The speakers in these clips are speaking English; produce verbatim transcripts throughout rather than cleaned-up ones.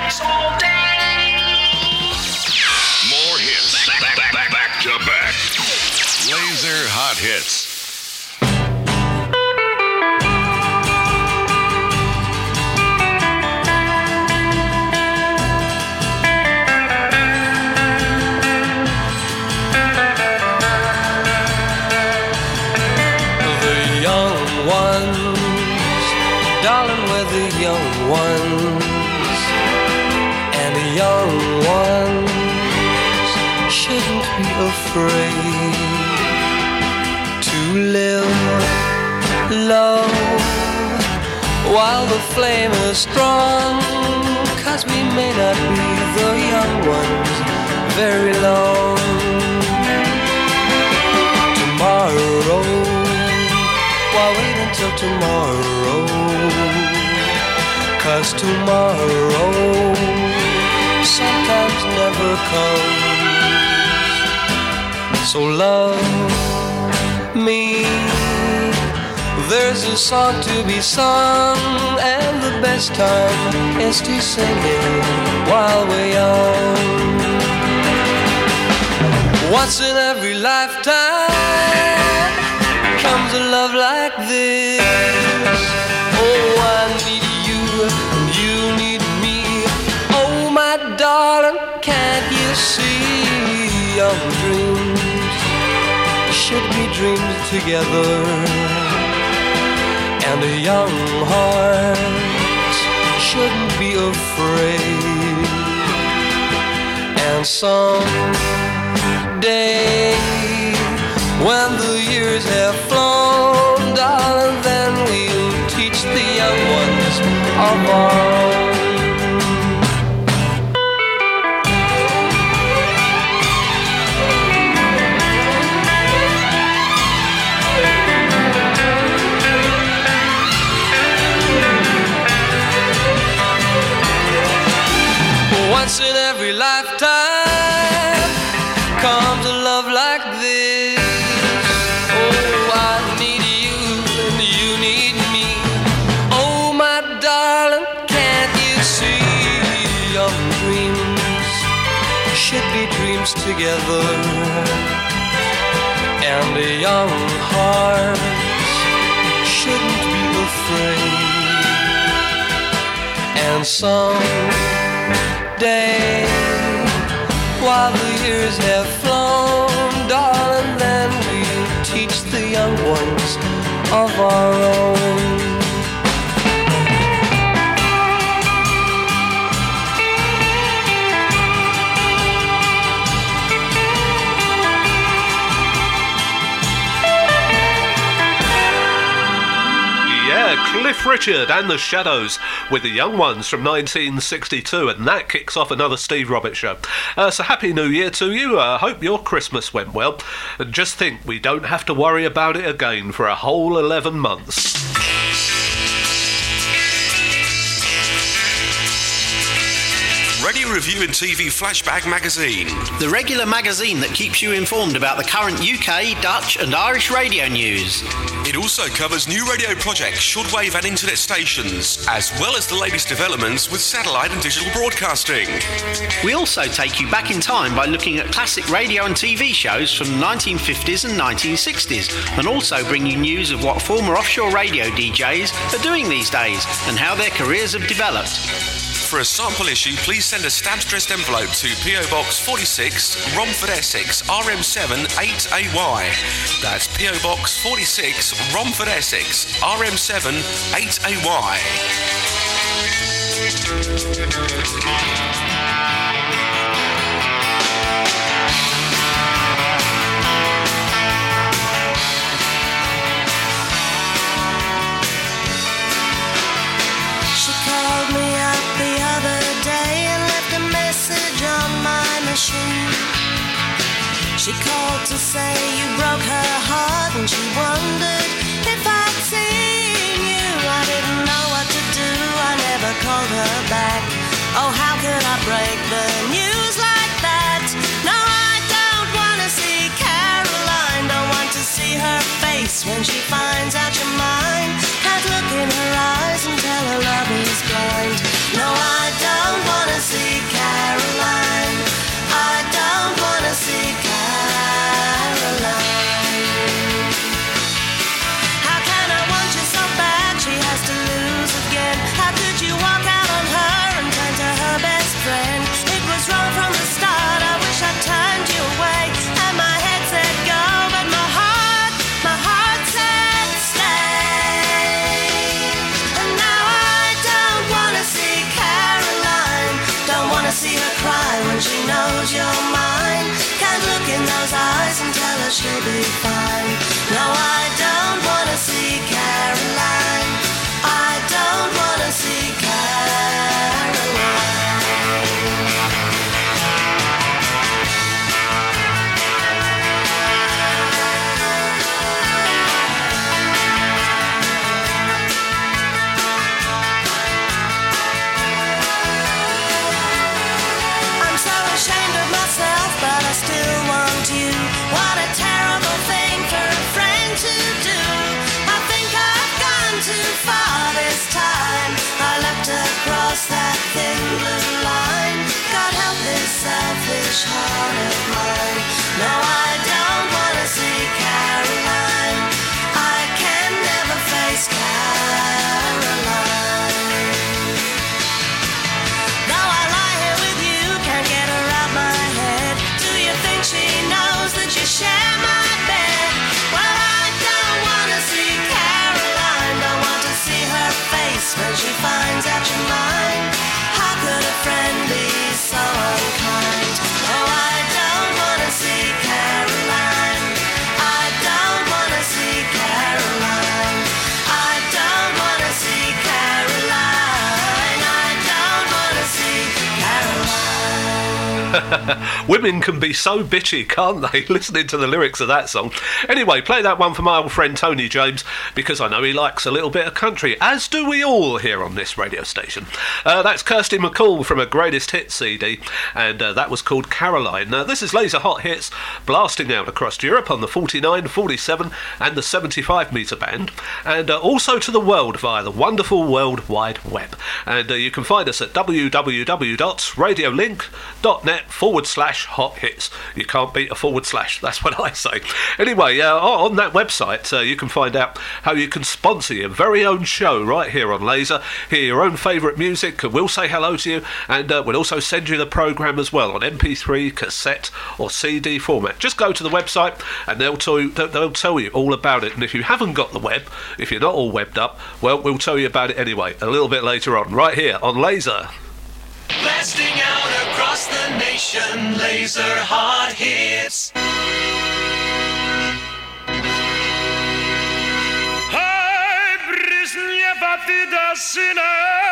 hits all day. More hits. Back, back, back, back, back to back. Laser Hot Hits. Darling, we're the young ones, and the young ones shouldn't be afraid to live low while the flame is strong, 'cause we may not be the young ones very long. Tomorrow, why wait until tomorrow? 'Cause tomorrow sometimes never comes. So love me, there's a song to be sung, and the best time is to sing it while we're young. Once in every lifetime comes a love like this. Oh, I need you and you need me. Oh, my darling, can't you see? Young dreams should be dreamed together, and a young heart shouldn't be afraid. And someday, when the years have flown, darling, then we'll teach the young ones of our own. Once in every lifetime comes a love like this. Oh, I need you and you need me. Oh, my darling, can't you see? Young dreams should be dreams together, and a young heart shouldn't be afraid. And someday, while the years have flown, darling, then we'll teach the young ones of our own. Cliff Richard and the Shadows with the Young Ones from nineteen sixty-two, and that kicks off another Steve Roberts show. Uh, so happy New Year to you. I uh, hope your Christmas went well. And just think, we don't have to worry about it again for a whole eleven months. Radio Review and T V Flashback Magazine. The regular magazine that keeps you informed about the current U K, Dutch and Irish radio news. It also covers new radio projects, shortwave and internet stations, as well as the latest developments with satellite and digital broadcasting. We also take you back in time by looking at classic radio and T V shows from the nineteen fifties and nineteen sixties, and also bring you news of what former offshore radio D Js are doing these days and how their careers have developed. For a sample issue, please send a stamp-addressed envelope to P O Box forty-six, Romford, Essex, R M seven eight A Y. That's P O Box forty-six, Romford, Essex, R M seven eight A Y. She called me up the other day and left a message on my machine. She called to say you broke her heart, and she wondered if I'd seen you. I didn't know what to do, I never called her back. Oh, how could I break the news like that? No, I don't want to see Caroline, don't want to see her face when she finds out you're mine. Can't look in her eyes and tell her love is blind. No, I don't want to she'll be fine. No, I don't wanna see Caroline. I don't wanna see Caroline. I'm so ashamed of myself, but I still want you. What a terrible thing for a friend to do. I think I've gone too far this time. I looked across that thin blue line. God help this selfish heart of mine. No, I don't wanna see Caroline. I can never face Caroline. Though I lie here with you, can't get her out my head. Do you think she knows that you share my bed? Well, I don't wanna see Caroline. Don't want to see her face when she finds out you're mine. How could a friend be so unkind? Oh, I don't wanna see Caroline. I don't wanna see Caroline. I don't wanna see Caroline. I don't wanna see Caroline. Women can be so bitchy, can't they? Listening to the lyrics of that song. Anyway, play that one for my old friend Tony James, because I know he likes a little bit of country, as do we all here on this radio station. Uh, that's Kirsty MacColl from a Greatest Hits C D, and uh, that was called Caroline. Uh, this is Laser Hot Hits, blasting out across Europe on the forty-nine, forty-seven and the seventy-five metre band, and uh, also to the world via the wonderful World Wide Web. And uh, you can find us at www.radiolink.net forward slash hot hits. You can't beat a forward slash, that's what I say. Anyway, uh, on that website uh, you can find out how you can sponsor your very own show right here on Laser, hear your own favourite music, and we'll say hello to you, and uh, we'll also send you the programme as well on M P three, cassette or C D format. Just go to the website and they'll tell you, they'll tell you all about it. And if you haven't got the web, if you're not all webbed up, well, we'll tell you about it anyway a little bit later on, right here on Laser. Blasting out across the nation, Laser Hot Hits. Hej, bryznie watyda syna.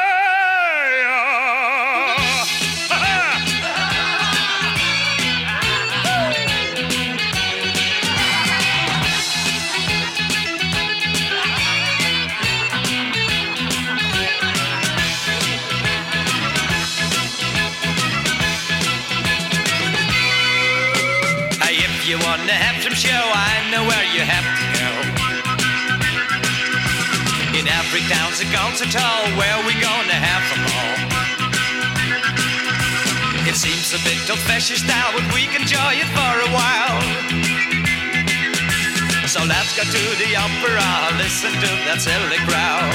If you want to have some show, I know where you have to go. In every town's a concert hall where we gonna have them all. It seems a bit old-fashioned style, but we can enjoy it for a while. So let's go to the opera, listen to that silly crowd.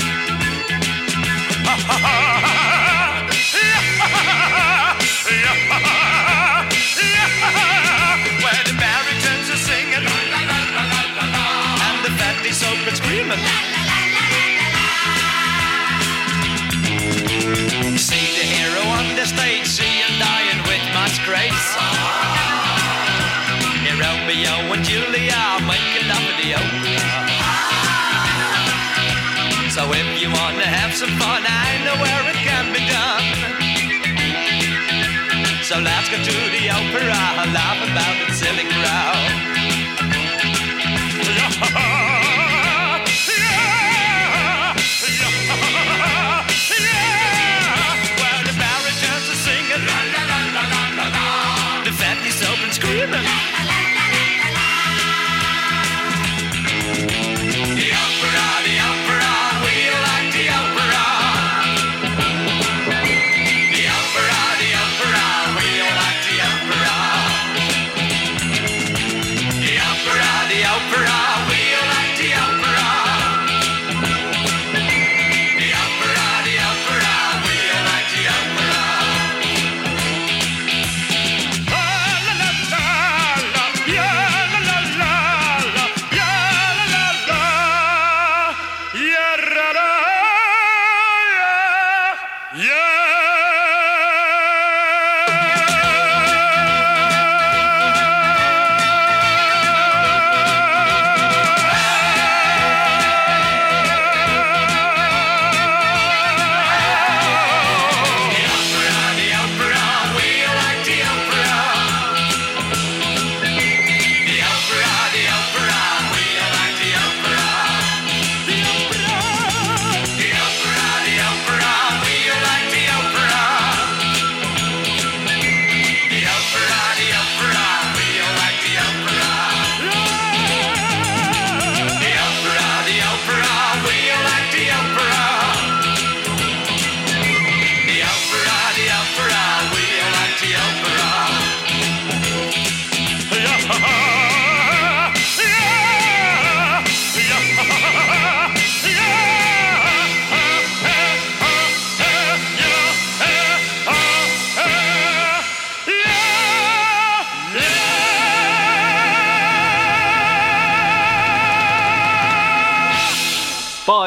Where the baritons are singing and the fatties open screaming. See the hero on the stage, see him dying with much grace. Here Romeo and Julia making love in the opera. So if you want to have some fun, I know where it can be done. So let's go to the opera, laugh about the silly crowd. Where the baritons are singing, the fatties open screaming. The opera, the opera, we like the opera. The opera, the opera, we like the opera. The opera, the opera, we like the opera. The opera, the opera, we like the opera. La la la la, yeah la la la la, yeah la la la, yeah ra ra, yeah yeah.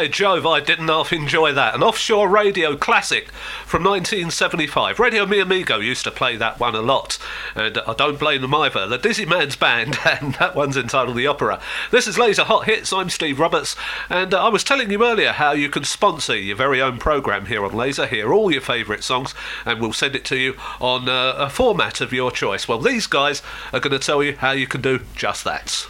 By Jove, I didn't half enjoy that. An offshore radio classic from nineteen seventy-five. Radio Mi Amigo used to play that one a lot, and I don't blame them either. The Dizzy Man's Band, and that one's entitled The Opera. This is Laser Hot Hits. I'm Steve Roberts, and uh, I was telling you earlier how you can sponsor your very own programme here on Laser, hear all your favourite songs, and we'll send it to you on uh, a format of your choice. Well, these guys are going to tell you how you can do just that.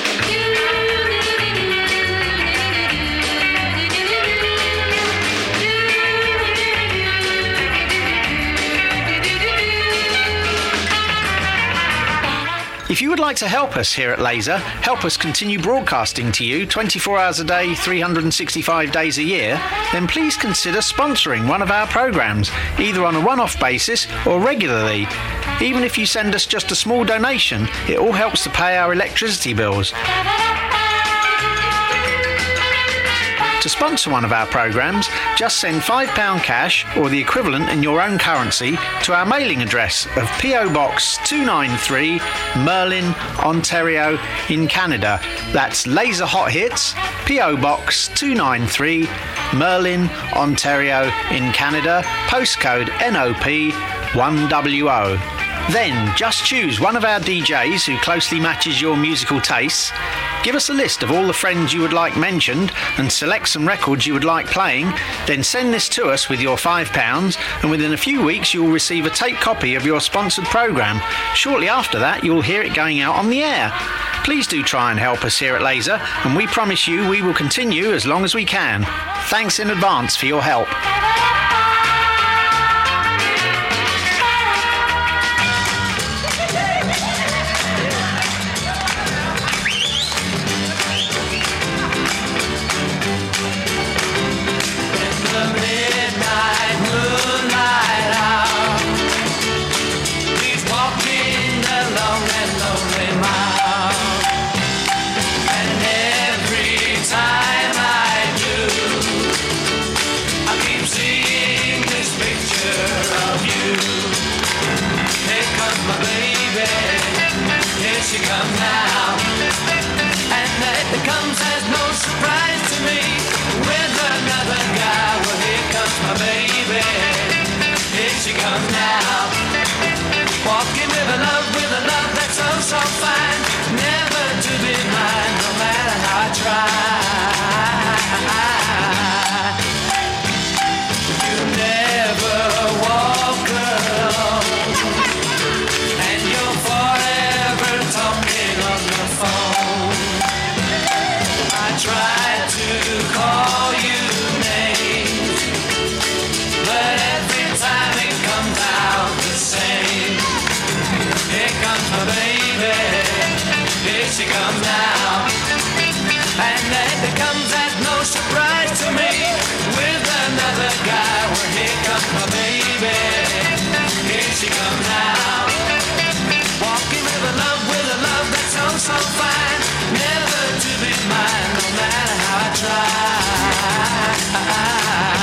If you would like to help us here at Laser, help us continue broadcasting to you twenty-four hours a day, three hundred sixty-five days a year, then please consider sponsoring one of our programmes, either on a one-off basis or regularly. Even if you send us just a small donation, it all helps to pay our electricity bills. To sponsor one of our programmes, just send five pounds cash or the equivalent in your own currency to our mailing address of P O Box two ninety-three, Merlin, Ontario in Canada. That's Laser Hot Hits, P O Box two ninety-three, Merlin, Ontario in Canada, postcode N O P one W O. Then just choose one of our D Js who closely matches your musical tastes. Give us a list of all the friends you would like mentioned and select some records you would like playing. Then send this to us with your five pounds, and within a few weeks you will receive a tape copy of your sponsored programme. Shortly after that you will hear it going out on the air. Please do try and help us here at Laser, and we promise you we will continue as long as we can. Thanks in advance for your help. She comes now, and it comes as no surprise to me. With another guy, well here comes my baby. Here she comes now, walking with a love, with a love that's so so fine, never to be mine, no matter how I try. You never walk alone, and you're forever talking on the phone. I tried to call you names, but every time it comes out the same. Here comes my baby, here she comes now, and then it comes as no surprise to me. With another guy, well here comes my baby, here she comes now, walking with a love, with a love that's so, so fine, never to be mine, no matter how I try.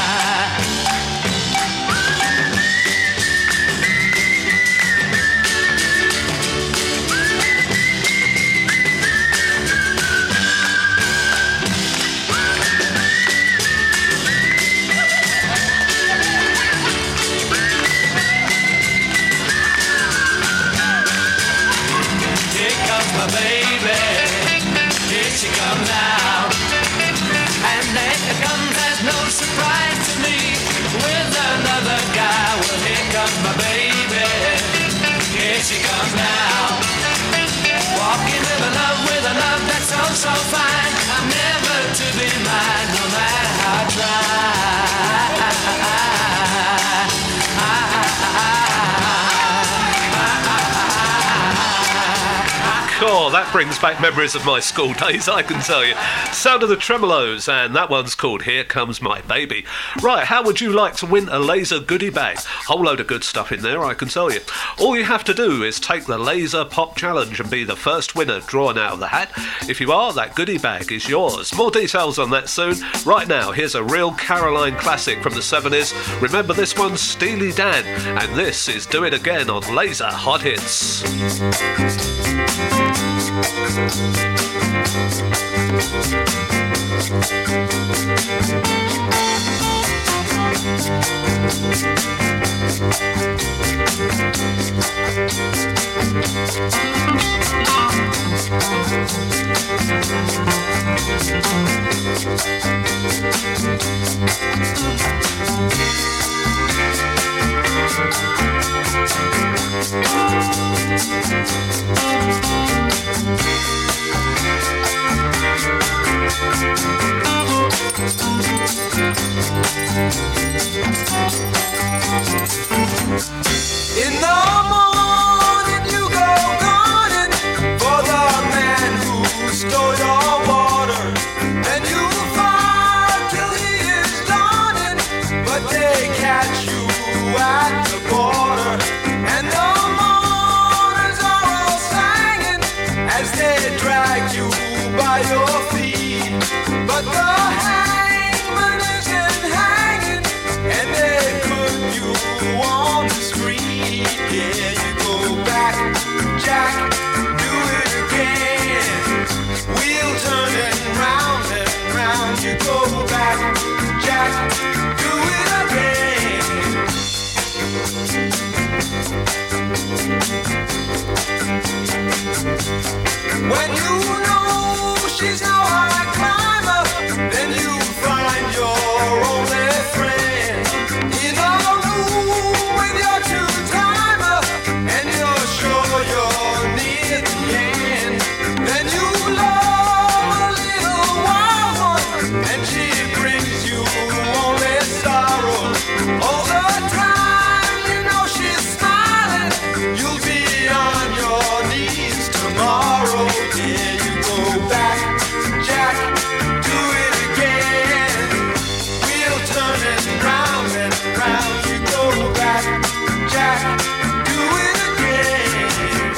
My baby, here she comes now, and then it comes as no surprise to me. With another guy, well here comes my baby, here she comes now, walking with a love, with a love that's so so fine, I'm never to be mine, no matter how I try. Oh, that brings back memories of my school days, I can tell you. Sound of the Tremolos, and that one's called Here Comes My Baby. Right, how would you like to win a Laser goodie bag? Whole load of good stuff in there, I can tell you. All you have to do is take the Laser Pop Challenge and be the first winner drawn out of the hat. If you are, that goodie bag is yours. More details on that soon. Right now, here's a real Caroline classic from the seventies. Remember this one, Steely Dan, and this is Do It Again on Laser Hot Hits. In the morning you go gunning for the man who stole your water, and you fight till he is dawning, but they catch you at the border, and the mourners are all singing as they drag you by your feet, but the hangman isn't hanging, and they put you on the street. Yeah, you go back, Jack, do it again. Wheel turning round and round. You go back, Jack, do it again. When you know she's no high climber, then you find your only friend in a room with your two-timer, and you're sure you're near the end. Then you love a little wild one, and she brings you only sorrow. All the time you know she's smiling, you'll be on your knees tomorrow. Yeah, you go back, Jack, do it again. Wheel turning round and round. You go back, Jack, do it again.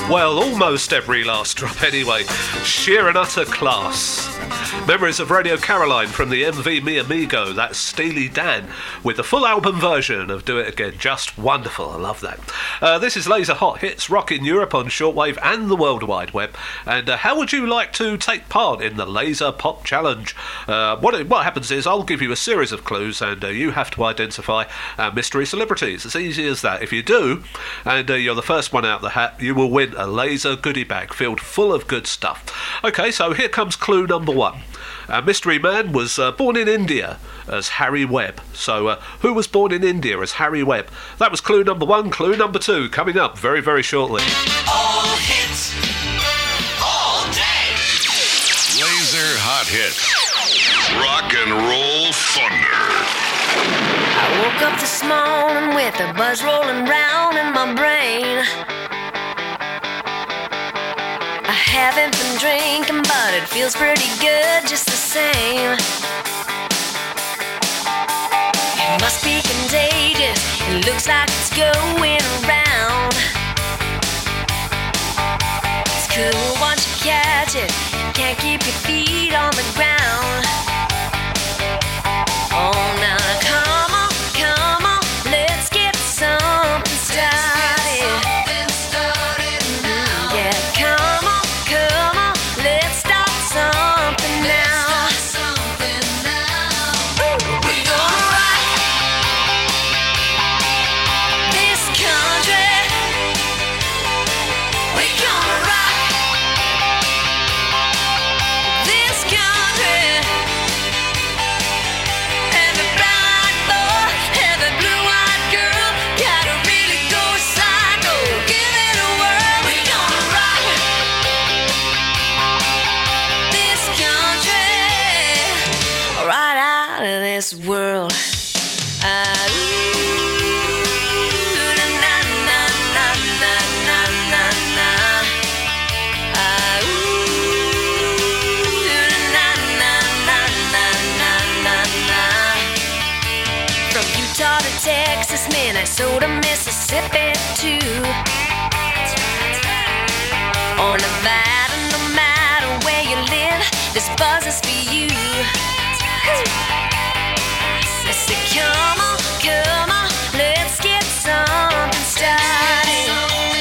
Well, almost every last drop anyway. Sheer and utter class. Memories of Radio Caroline from the M V Mi Amigo. That's Steely Dan with the full album version of Do It Again. Just wonderful. I love that. Uh, this is Laser Hot Hits, rocking Europe on shortwave and the World Wide Web. And uh, how would you like to take part in the Laser Pop Challenge? Uh, what, it, what happens is I'll give you a series of clues and uh, you have to identify uh, mystery celebrities. It's easy as that. If you do, and uh, you're the first one out the hat, you will win a laser goodie bag filled full of good stuff. Okay, so here comes clue number one. Our mystery man was uh, born in India as Harry Webb. So, uh, who was born in India as Harry Webb? That was clue number one. Clue number two coming up very, very shortly. All hits, all day. Laser Hot Hits. Rock and roll thunder. I woke up this morning with a buzz rolling round in my brain. I haven't been drinking, but it feels pretty good just the same. It must be contagious, it looks like it's going around. It's cool once you catch it, you can't keep your feet on the ground. Oh, now come on, come on, let's get something started. Yeah, come on, come on, let's start something now. Ooh, we're gonna rock this country. We're gonna rock this country. Every brown-eyed boy, every blue-eyed girl, gotta really go psycho. Give it a whirl. We're gonna rock this country right out of this world. Ah, ooh, na, na, na, na, na, na, na, na. Ah, ooh, na, na, na, na, na, na, na. From Utah to Texas, Minnesota, Mississippi too. Or Nevada, no matter where you live, this buzz is for you. I say, come on, come on, let's get something started.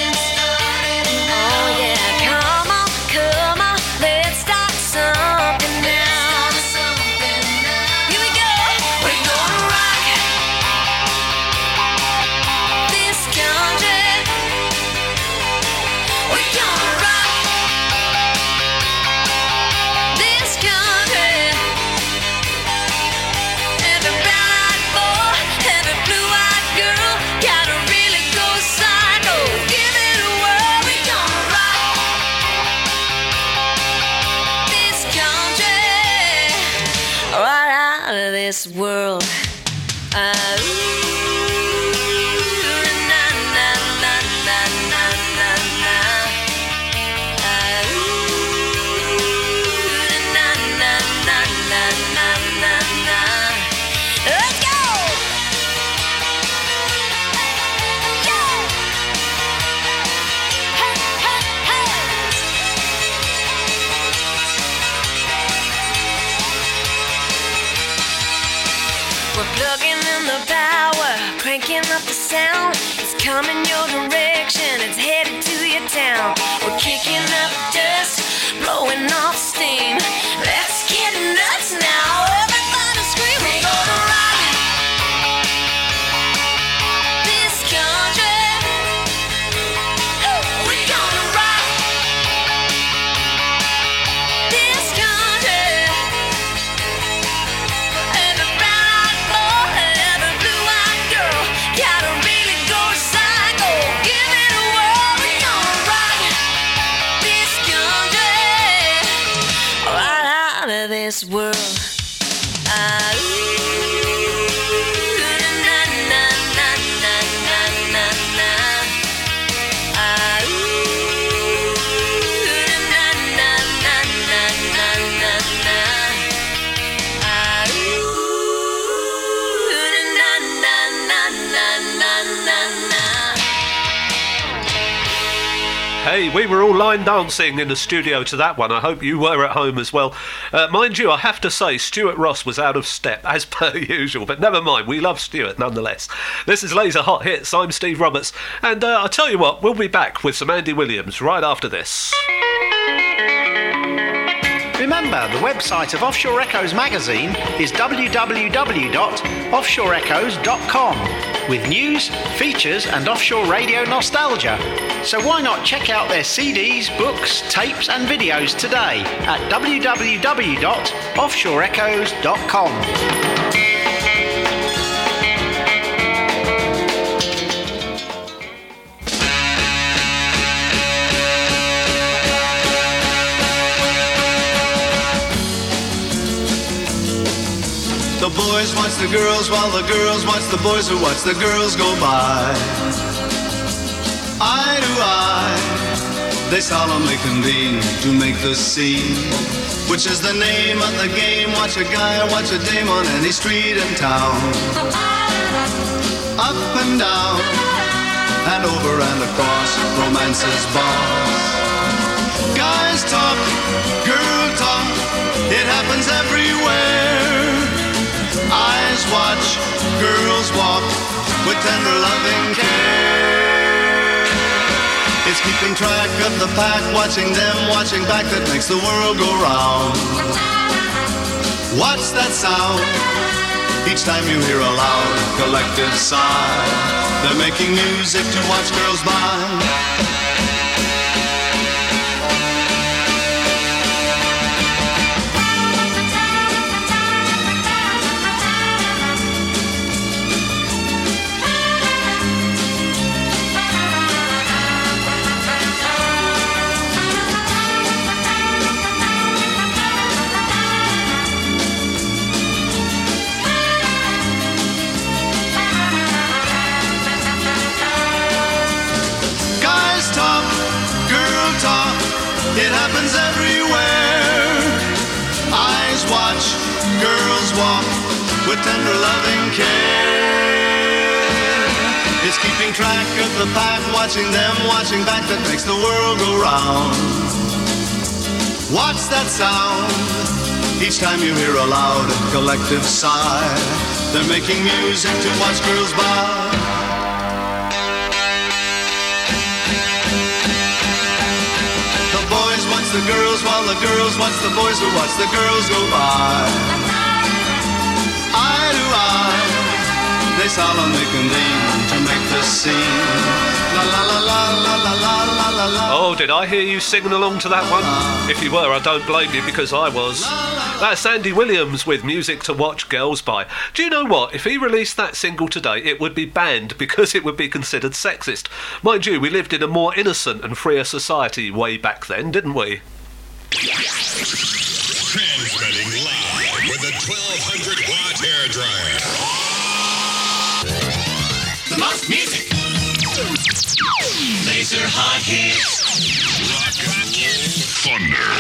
Oh yeah, come on, come on, let's start something now. Here we go. We're gonna rock this country. We're gonna rock this country. Every brown-eyed boy, every blue-eyed girl, gotta really go psycho. Give it a whirl. We're gonna rock this country right out of this world. Ah, ooh, na, na, na, na, na, na, na. Ah, ooh, na, na, na, na, na, na, na. Let's go! Yeah! Hey, hey, hey! We're plugging in the power, cranking up the sound. It's coming your direction, it's headed to your town. We're kicking up dust, blowing off steam. Let's get nuts now, everybody scream. We're gonna rock this country. We're gonna rock this country. Every brown-eyed boy, every blue-eyed girl, gotta really go psycho. Give it a whirl. We're gonna rock this country right out of this world. Ah, ooh, na, na, na, na, na, na, na. Ah, ooh, na, na, na, na, na, na, na. Ah, ooh, na, na, na, na, na, na, na. Hey, we were all line dancing in the studio to that one. I hope you were at home as well. Uh, mind you, I have to say, Stuart Ross was out of step, as per usual, but never mind, we love Stuart nonetheless. This is Laser Hot Hits, I'm Steve Roberts, and uh, I'll tell you what, we'll be back with some Andy Williams right after this. Remember, the website of Offshore Echoes magazine is w w w dot offshore echoes dot com with news, features and offshore radio nostalgia. So why not check out their C Ds, books, tapes and videos today at w w w dot offshore echoes dot com. The boys watch the girls while the girls watch the boys who watch the girls go by. Eye to eye, they solemnly convene to make the scene, which is the name of the game. Watch a guy or watch a dame on any street in town. Up and down, and over and across romance's bars. Guys talk, girl talk, it happens everywhere. Eyes watch, girls walk with tender loving care. It's keeping track of the pack, watching them, watching back, that makes the world go round. What's that sound? Each time you hear a loud collective sigh, they're making music to watch girls by. It happens everywhere. Eyes watch, girls walk with tender loving care. It's keeping track of the pack, watching them, watching back, that makes the world go round. What's that sound? Each time you hear a loud collective sigh, they're making music to watch girls by. The girls while the girls watch the boys who watch the girls go by. Eye to eye, they solemnly convene to make the scene. La la la la la la la la la la. Oh, did I hear you singing along to that one? If you were, I don't blame you, because I was. That's Andy Williams with Music to Watch Girls By. Do you know what? If he released that single today, it would be banned because it would be considered sexist. Mind you, we lived in a more innocent and freer society way back then, didn't we? Transmitting live with a twelve hundred watt hairdryer. The most music. Laser Hot Hits. Thunder.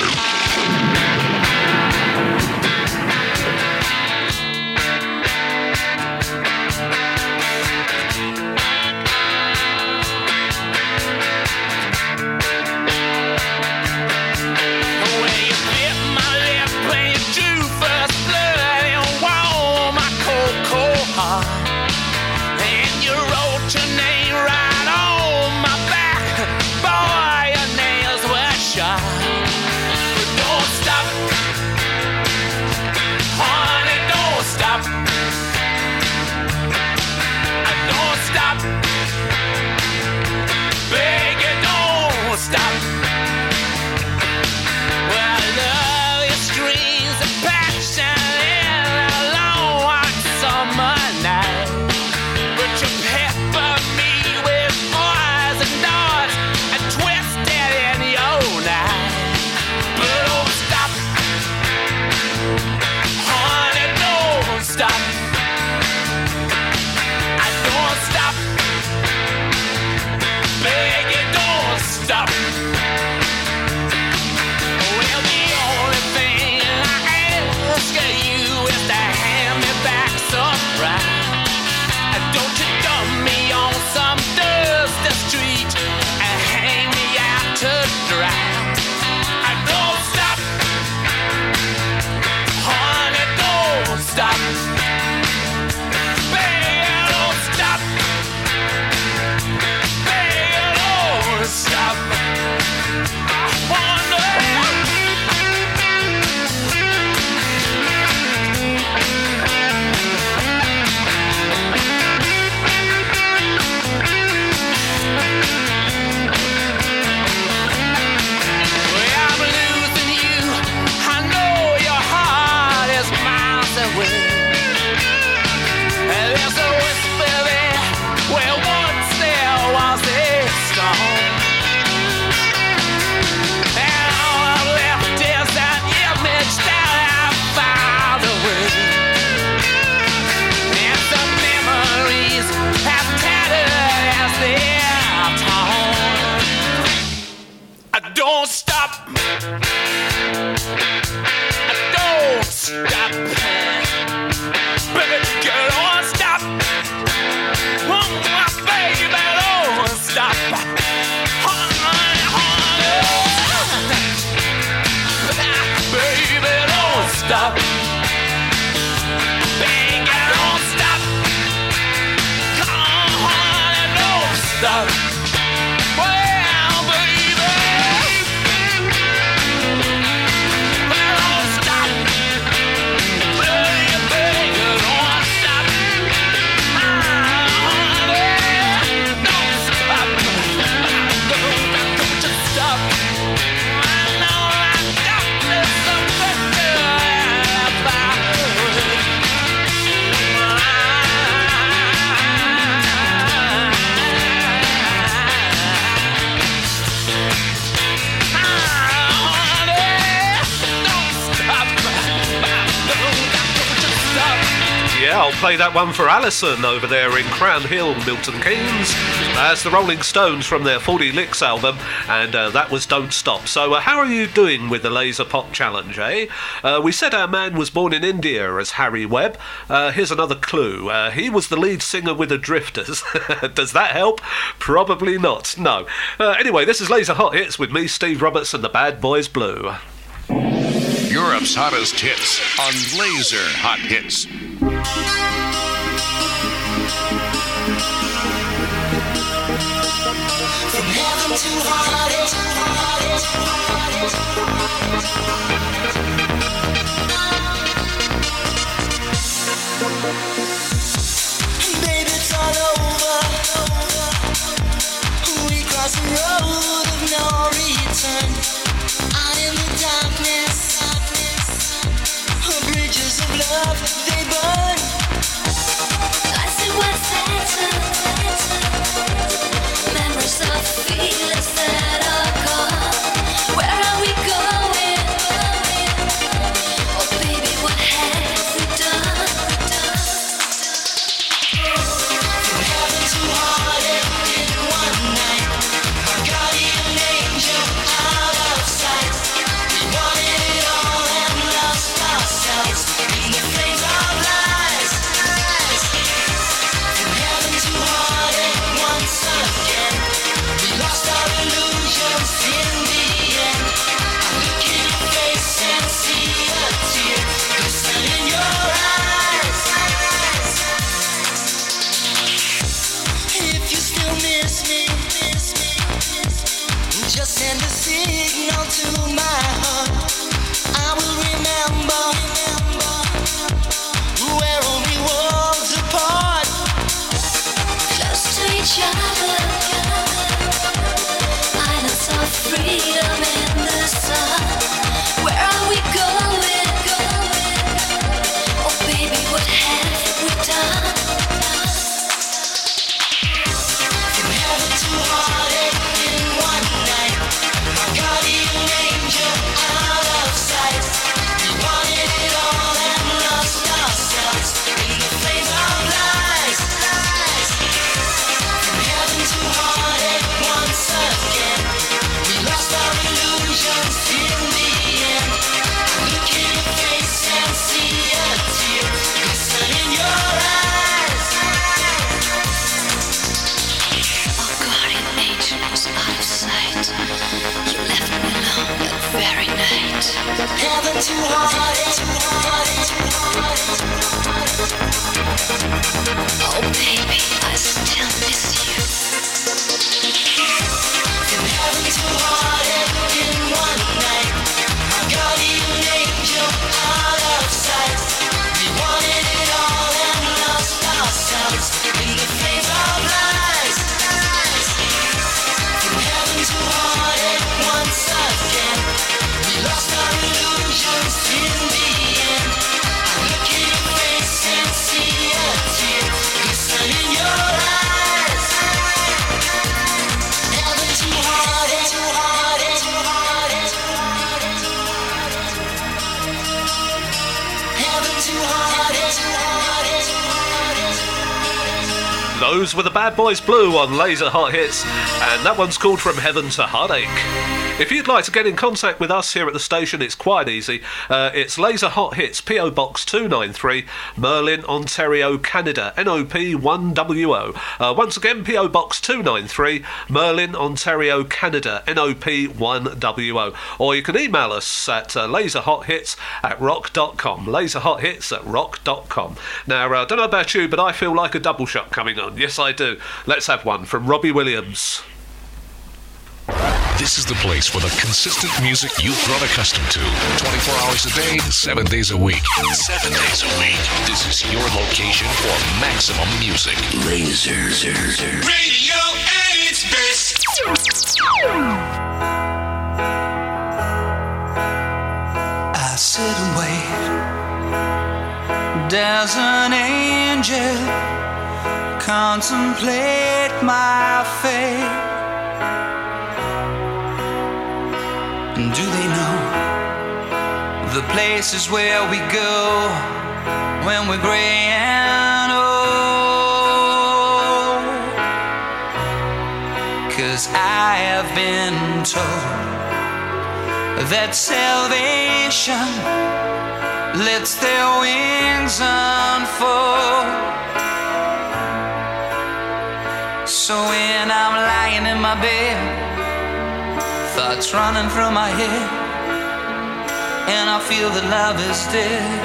Don't stop. Don't stop. Baby, girl, don't stop. Oh, my baby, don't stop. Honey, honey. Baby, don't stop. Baby, don't stop. Come on, honey, don't stop. Well, baby, don't stop. Baby, baby, don't stop. Honey, don't stop. Don't just stop. I know I got this something Yeah, I'll play that one for Alison over there in Crown Hill, Milton Keynes. That's the Rolling Stones from their forty Licks album, and uh, that was Don't Stop. So uh, how are you doing with the Laser Pop Challenge, eh? Uh, we said our man was born in India as Harry Webb. Uh, here's another clue. Uh, he was the lead singer with the Drifters. Does that help? Probably not, no. Uh, anyway, this is Laser Hot Hits with me, Steve Roberts, and the Bad Boys Blue. Europe's hottest hits on Laser Hot Hits. From heaven to heartache, baby, it's all over. We cross the road of no return. Out in the darkness, bridges of love, they burn. I see what's happened. Memories of feelings that are gone. Where are we going? Oh baby, what have we done? From heaven to heartache in one night. Our guardian angel out of sight. We wanted it all and lost ourselves in the flames of lies. From heaven to heartache once again. We lost our illusions in the end. I look in your face and see a tear glisten in your eyes. If you still miss me, just send a signal to my heart. I will remember we're only worlds apart. Close to each other, islands of freedom in the sun. Where are we going? Oh baby, what have we done? From heaven to heartache in one night. Our guardian angel out of sight. We wanted it all and lost ourselves in the flames of lies. From heaven to heartache once again. We lost our illusions in the end. I look in your face and see a tear glisten in your eyes. Our guardian angel was out of sight. You left me alone that very night. Heaven to heartache. Oh baby, I still miss you. From heaven to heartache in one night. Our guardian angel out of sight. We wanted it all and lost ourselves in the flames of lies. From heaven to heartache once again. We lost our illusions in the end. I look in your face and see a tear glisten in your Those were the Bad Boys Blue on Laser Hot Hits, and that one's called From Heaven to Heartache. If you'd like to get in contact with us here at the station, it's quite easy. Uh, it's Laser Hot Hits, P O Box two ninety-three, Merlin, Ontario, Canada, N O P one W O. Uh, once again, P O Box two ninety-three, Merlin, Ontario, Canada, N O P one W O. Or you can email us at uh, laserhothits at rock dot com. laserhothits at rock dot com. Now, I uh, don't know about you, but I feel like a double shot coming on. Yes, I do. Let's have one from Robbie Williams. This is the place for the consistent music you've grown accustomed to. twenty-four hours a day, seven days a week. Seven days a week. This is your location for maximum music. Laser. Radio at its best. I sit and wait. There's an angel contemplate my fate. Do they know the places where we go when we're gray and old? 'Cause I have been told that salvation lets their wings unfold. So when I'm lying in my bed, thoughts running through my head, and I feel that love is dead,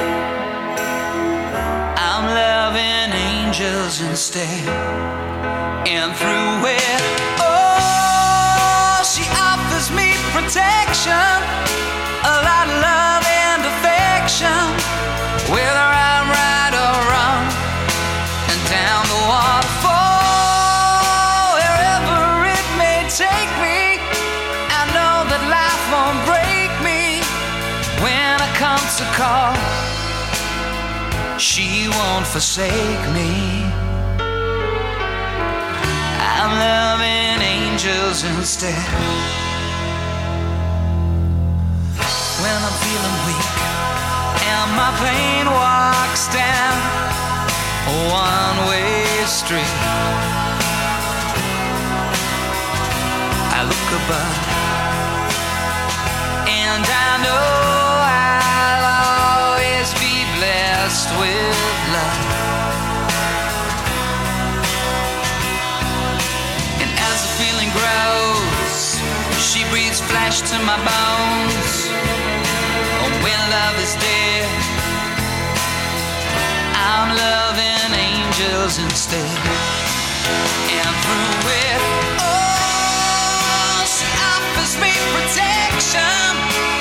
I'm loving angels instead. And through it, oh, she offers me protection, a lot of love and affection, whether I'm right or wrong, and down the waterfall, wherever it may take me, that life won't break me. When I come to call, she won't forsake me. I'm loving angels instead. When I'm feeling weak and my pain walks down a one-way street, I look above and I know I'll always be blessed with love. And as the feeling grows, she breathes flesh to my bones. Oh, when love is dead, I'm loving angels instead. And through it, oh, she offers me protection,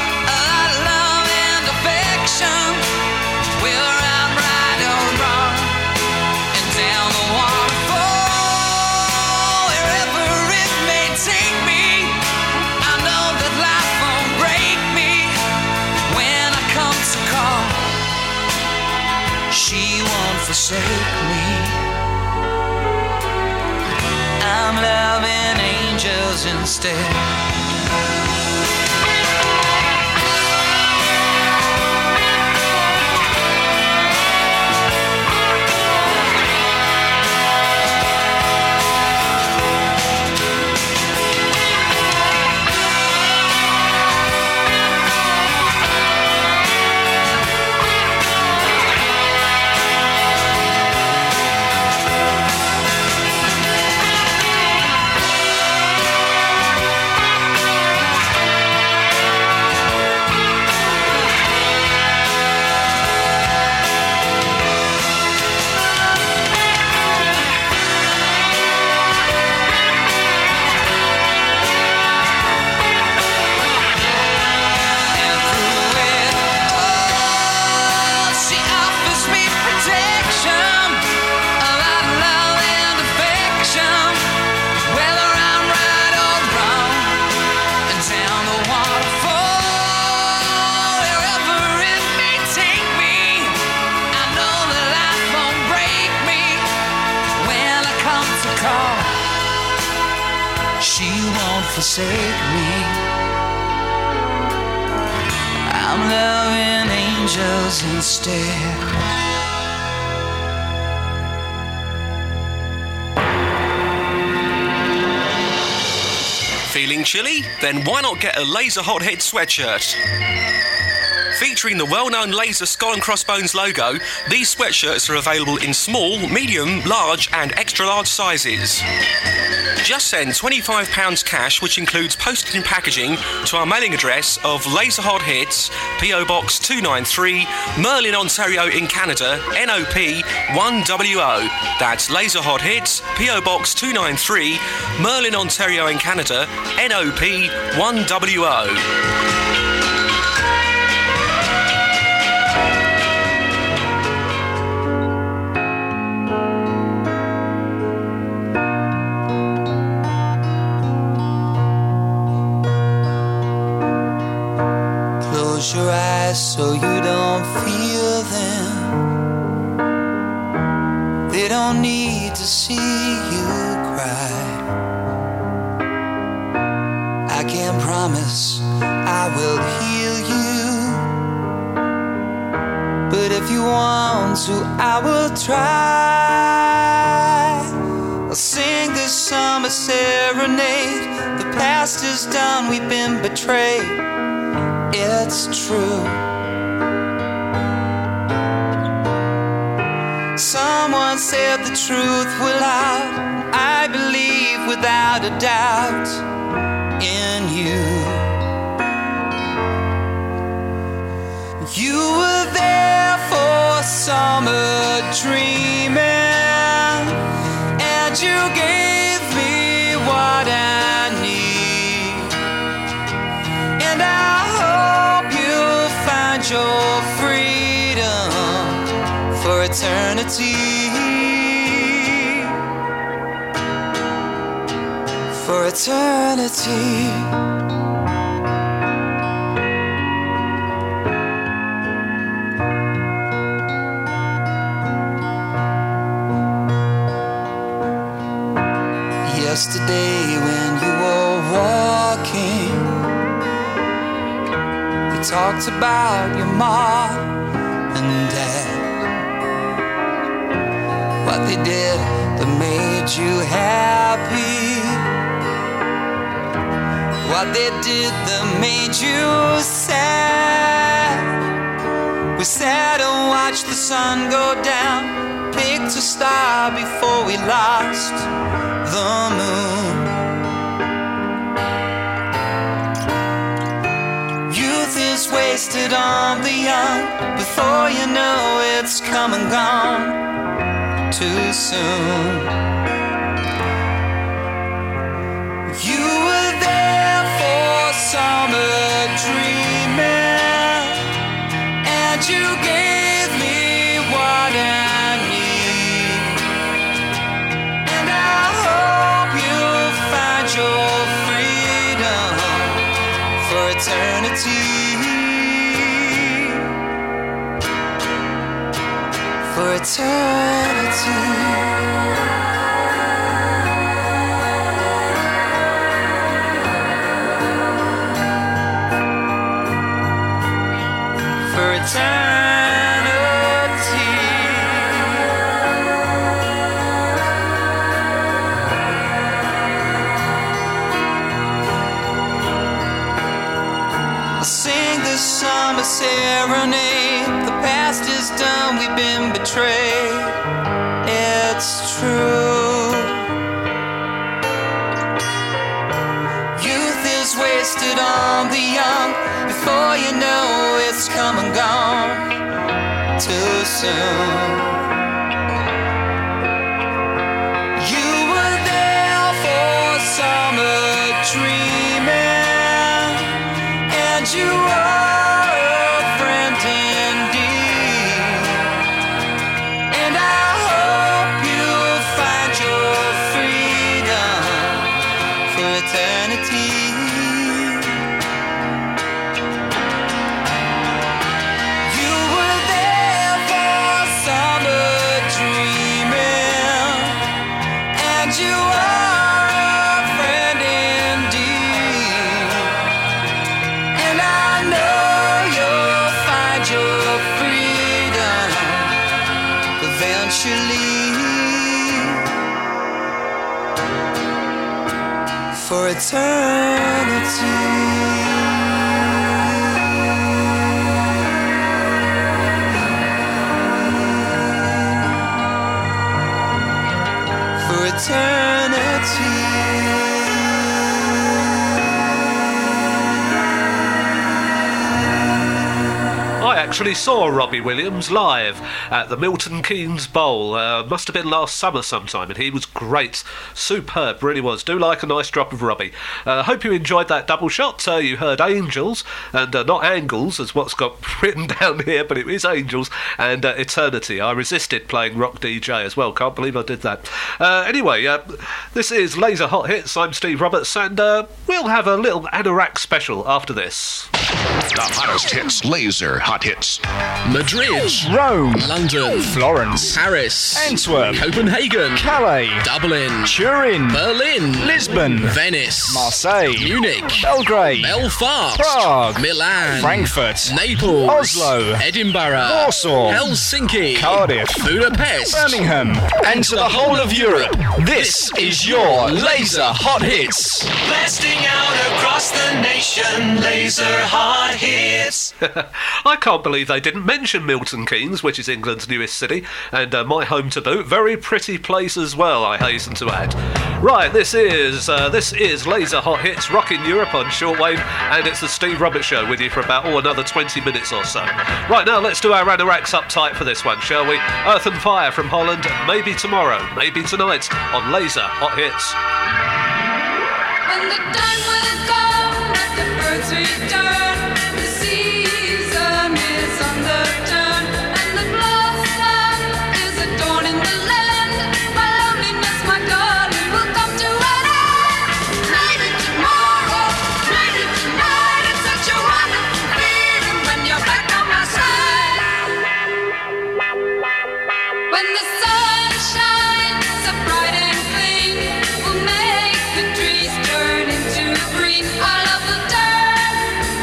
whether I'm right or wrong, and down the waterfall, wherever it may take me, I know that life won't break me. When I come to call, she won't forsake me. I'm loving angels instead. Forsake me. I'm loving angels instead. Feeling chilly? Then why not get a Laser Hothead sweatshirt? Featuring the well-known Laser Skull and Crossbones logo, these sweatshirts are available in small, medium, large and extra-large sizes. Just send twenty-five pounds cash, which includes postage and packaging, to our mailing address of Laser Hot Hits, P O Box two ninety-three, Merlin, Ontario in Canada, N O P one W O. That's Laser Hot Hits, P O Box two ninety-three, Merlin, Ontario in Canada, N O P one W O. Close your eyes so you don't feel them. They don't need to see you cry. I can't promise I will heal you, but if you want to, I will try. I'll sing this summer serenade. The past is done, we've been betrayed. It's true. Someone said the truth will out. I believe without a doubt in you. You were there for summer dreaming, and you gave me what I need. And I your freedom for eternity, for eternity. Yesterday when you were walking, talked about your mom and dad, what they did that made you happy, what they did that made you sad. We sat and watched the sun go down, picked a star before we lost the moon. Is wasted on the young. Before you know it's come and gone too soon. You were there for summer dreaming, and you gave me what I need. And I hope you'll find your freedom for eternity. For eternity. For eternity. I'll sing this summer serenade. The past is done, we've been betrayed. It's true. Youth is wasted on the young. Before you know it's come and gone too soon. You were there for summer dreaming, and you are for eternity. Eternity. I actually saw Robbie Williams live at the Milton Keynes Bowl. Uh, must have been last summer sometime, and he was great. Superb, really was. Do like a nice drop of Robbie. I uh, hope you enjoyed that double shot. Uh, you heard Angels, and uh, not Angles, as what's got written down here, but it is Angels, and uh, Eternity. I resisted playing Rock D J as well. Can't believe I did that. Uh, anyway, uh, this is Laser Hot Hits. I'm Steve Roberts, and uh, we'll have a little Anorak special after this. The hottest hits, Laser Hot Hits. Madrid, Rome, London, Florence, Paris, Antwerp, Copenhagen, Calais, Dublin, Turin, Berlin, Lisbon, Venice, Marseille, Munich, Belgrade, Belfast, Prague, Milan, Frankfurt, Naples, Oslo, Edinburgh, Warsaw, Helsinki, Cardiff, Budapest, Birmingham, and to the whole of Europe. This is your Laser Hot Hits. Blasting out across the nation, Laser Hot Hits. I can't believe they didn't mention Milton Keynes, which is England's newest city, and uh, my home to boot. Very pretty place as well, I hasten to add. Right, this is uh, this is Laser Hot Hits, rocking Europe on shortwave, and it's the Steve Roberts Show with you for about oh, another twenty minutes or so. Right now, let's do our Anoraks uptight for this one, shall we? Earth and Fire from Holland, maybe tomorrow, maybe tonight, on Laser Hot Hits. When the time will come that the birds return, the season is on the turn, and the blossom is adorning the land. My loneliness, my darling, will come to an end. Maybe tomorrow, maybe tonight. It's such a wonderful feeling when you're back on my side. When the sun shines so bright and clean, we'll make the trees turn into green. Our love will turn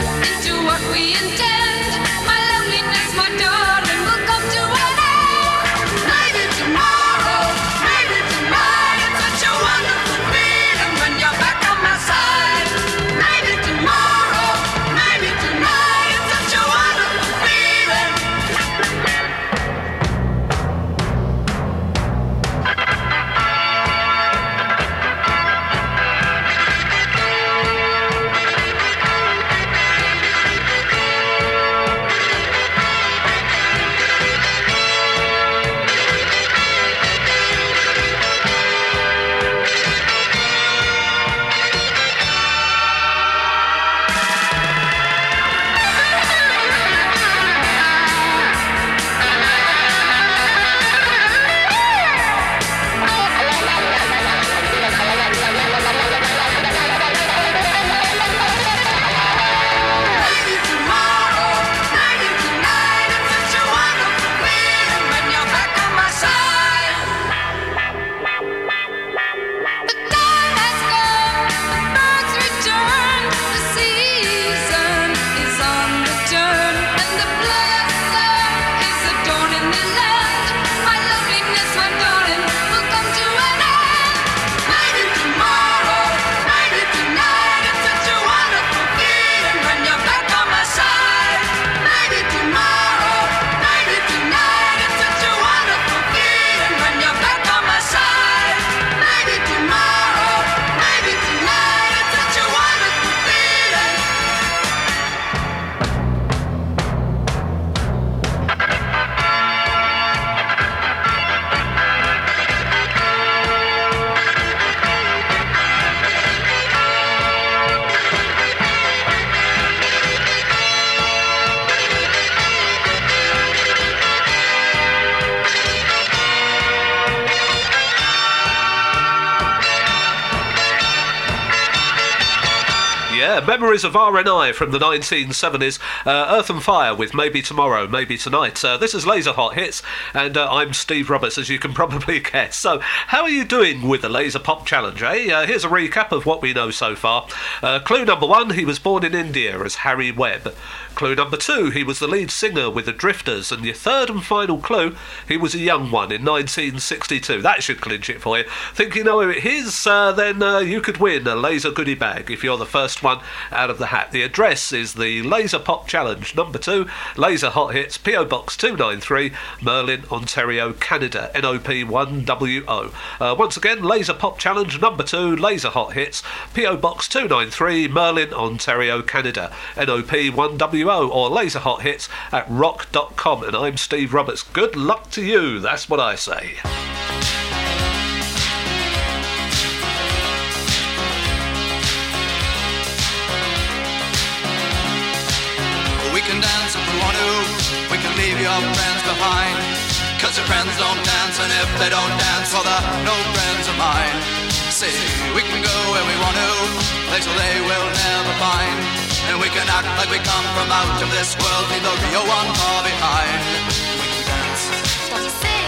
yeah, memories of R N I from the nineteen seventies. Uh, Earth and Fire with Maybe Tomorrow, Maybe Tonight. Uh, this is Laser Hot Hits, and uh, I'm Steve Roberts, as you can probably guess. So, how are you doing with the Laser Pop Challenge, eh? Uh, here's a recap of what we know so far. Uh, clue number one, he was born in India as Harry Webb. Clue number two, he was the lead singer with the Drifters. And your third and final clue, he was a young one in nineteen sixty-two. That should clinch it for you. Think you know who it is? Uh, then uh, you could win a Laser goodie bag if you're the first one out of the hat. The address is the Laser Pop Challenge number two, Laser Hot Hits, P O Box two ninety-three, Merlin, Ontario, Canada, N O P one W O. Uh, once again, Laser Pop Challenge number two, Laser Hot Hits, P O Box two ninety-three, Merlin, Ontario, Canada, N O P one W O, or Laser Hot Hits at rock dot com. And I'm Steve Roberts. Good luck to you, that's what I say. We can dance if we want to, we can leave your friends behind, cause your friends don't dance, and if they don't dance, well they're no friends of mine. See, we can go where we want to, places they will never find, and we can act like we come from out of this world, leave the real one far behind. We can dance. What you say?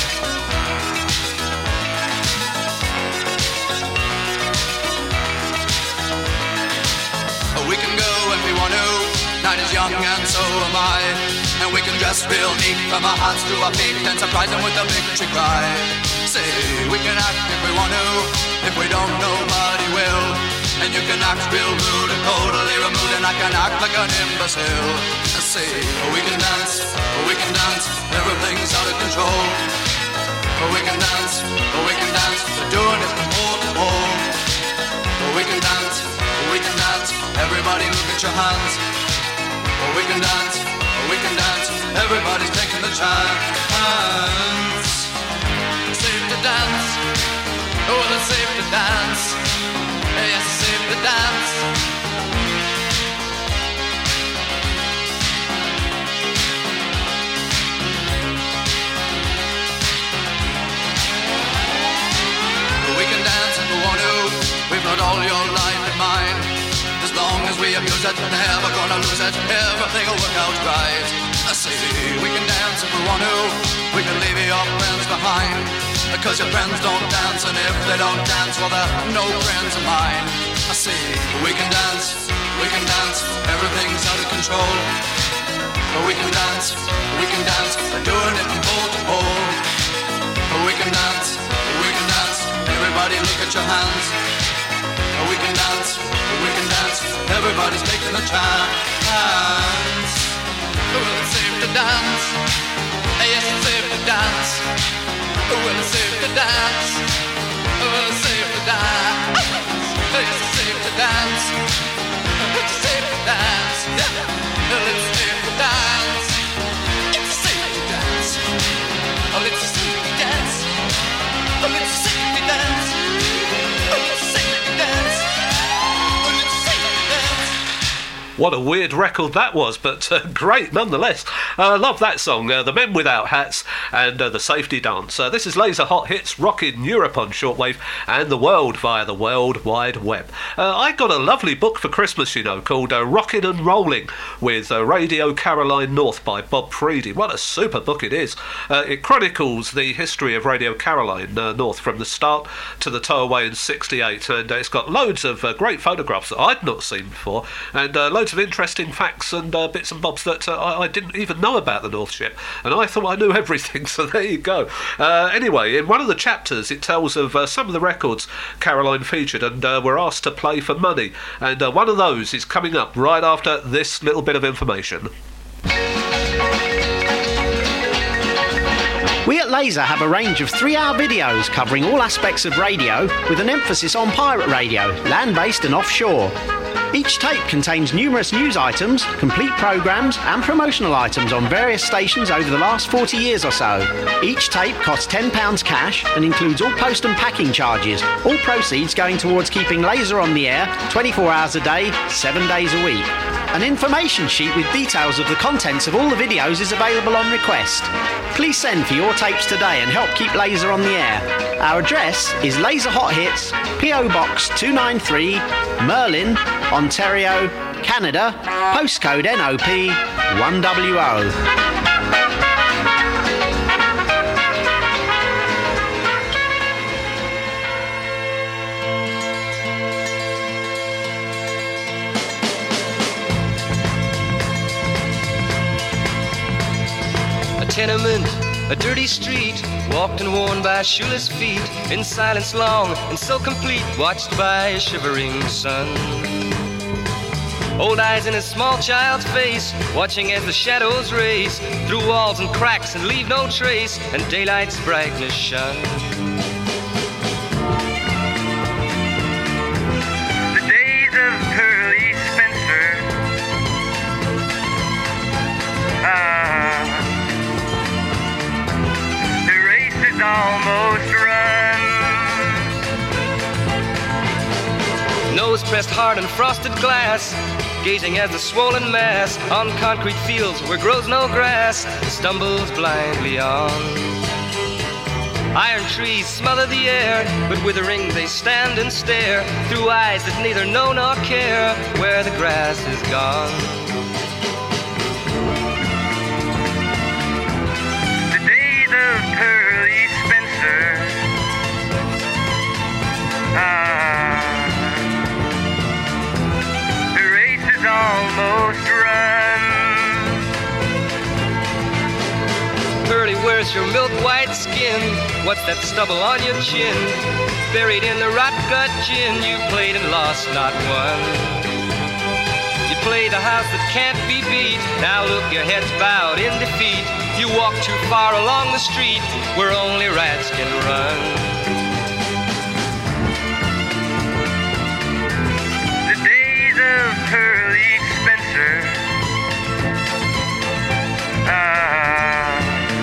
We can go when we want to, night is young and so am I, and we can dress real neat from our hearts to our feet and surprise them with a victory cry. Say, we can act if we want to, if we don't, nobody will. And you can act real rude and totally removed, and I can act like an imbecile. Say, we can dance, we can dance, everything's out of control. We can dance, we can dance, we're doing it from pole to pole. We can dance, we can dance, everybody look at your hands. We can dance, we can dance, everybody's taking the chance. Safe to dance, oh it's safe to dance. Yes, it's safe to dance. We can dance if we want to, we've got all your life in mind. As long as we abuse it, never gonna lose it, everything will work out right. I say, we can dance if we want to, we can leave your friends behind, because your friends don't dance, and if they don't dance, well they're no friends of mine. I say, we can dance, we can dance, everything's out of control. But we can dance, we can dance, we're doing it from pole to pole. But we can dance, we can dance, everybody look at your hands. We can dance, we can dance, everybody's taking a chance. Well, it's safe to dance, yes, it's safe to dance. Well, it's safe to dance, well, it's safe to dance. Yes, it's safe to dance, it's safe to dance. Well, it's safe to dance, it's safe to dance. Oh, it's safe to dance, oh, it's safe to dance. What a weird record that was, but uh, great nonetheless. I uh, love that song, uh, The Men Without Hats and uh, The Safety Dance. Uh, this is Laser Hot Hits, rocking Europe on shortwave and the world via the World Wide Web. Uh, I got a lovely book for Christmas, you know, called uh, Rockin' and Rolling with uh, Radio Caroline North by Bob Freedy. What a super book it is. Uh, it chronicles the history of Radio Caroline uh, North from the start to the tow away in sixty-eight, and uh, it's got loads of uh, great photographs that I'd not seen before, and uh, loads of interesting facts and uh, bits and bobs that uh, I, I didn't even know about the North Ship, and I thought I knew everything, so there you go. Uh, anyway, in one of the chapters it tells of uh, some of the records Caroline featured and uh, were asked to play for money, and uh, one of those is coming up right after this little bit of information. We at Laser have a range of three-hour videos covering all aspects of radio, with an emphasis on pirate radio, land-based and offshore. Each tape contains numerous news items, complete programmes and promotional items on various stations over the last forty years or so. Each tape costs ten pounds cash and includes all post and packing charges, all proceeds going towards keeping Laser on the air twenty-four hours a day, seven days a week. An information sheet with details of the contents of all the videos is available on request. Please send for your tapes today and help keep Laser on the air. Our address is Laser Hot Hits, P O Box two ninety-three, Merlin, Ontario, Canada, postcode N O P one W O. Tenement, a dirty street, walked and worn by shoeless feet, in silence long and so complete, watched by a shivering sun. Old eyes in a small child's face, watching as the shadows race through walls and cracks and leave no trace, and daylight's brightness shun. The days of Pearly Spencer. Ah. Almost run. Nose pressed hard in frosted glass, gazing as the swollen mass on concrete fields where grows no grass stumbles blindly on. Iron trees smother the air, but withering they stand and stare through eyes that neither know nor care where the grass is gone. Pearly Spencer. Ah, the race is almost run. Pearly, where's your milk white skin? What's that stubble on your chin? Buried in the rot gut gin, you played and lost, not won. You played a house that can't be beat. Now look, your head's bowed in defeat. You walk too far along the street where only rats can run. The days of Pearly Spencer. Ah,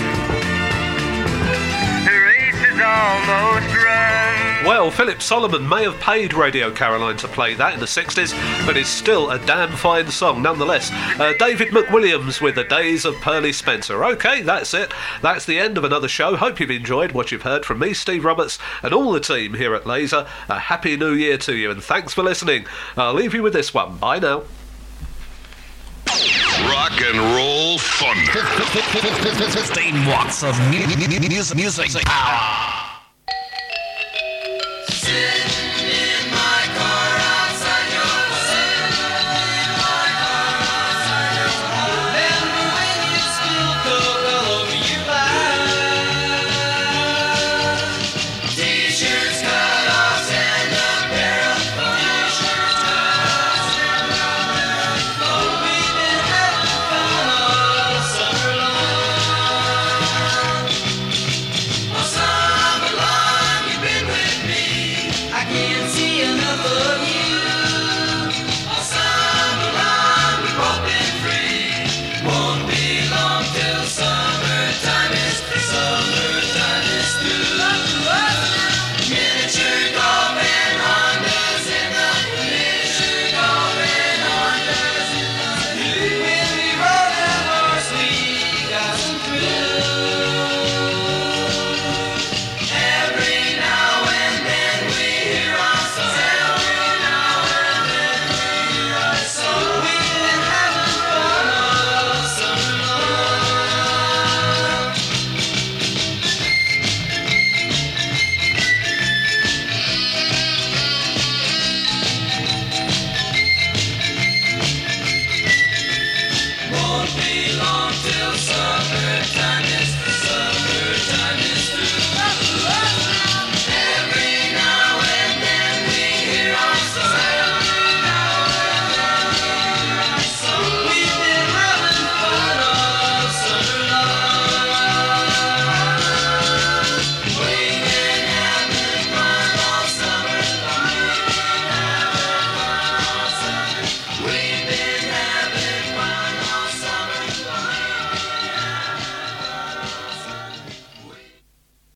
the race is almost run. Well, Philip Solomon may have paid Radio Caroline to play that in the sixties, but it's still a damn fine song nonetheless. Uh, David McWilliams with The Days of Pearly Spencer. OK, that's it. That's the end of another show. Hope you've enjoyed what you've heard from me, Steve Roberts, and all the team here at Laser. A happy new year to you, and thanks for listening. I'll leave you with this one. Bye now. Rock and roll thunder. fifteen watts of mu- mu- mu- music power.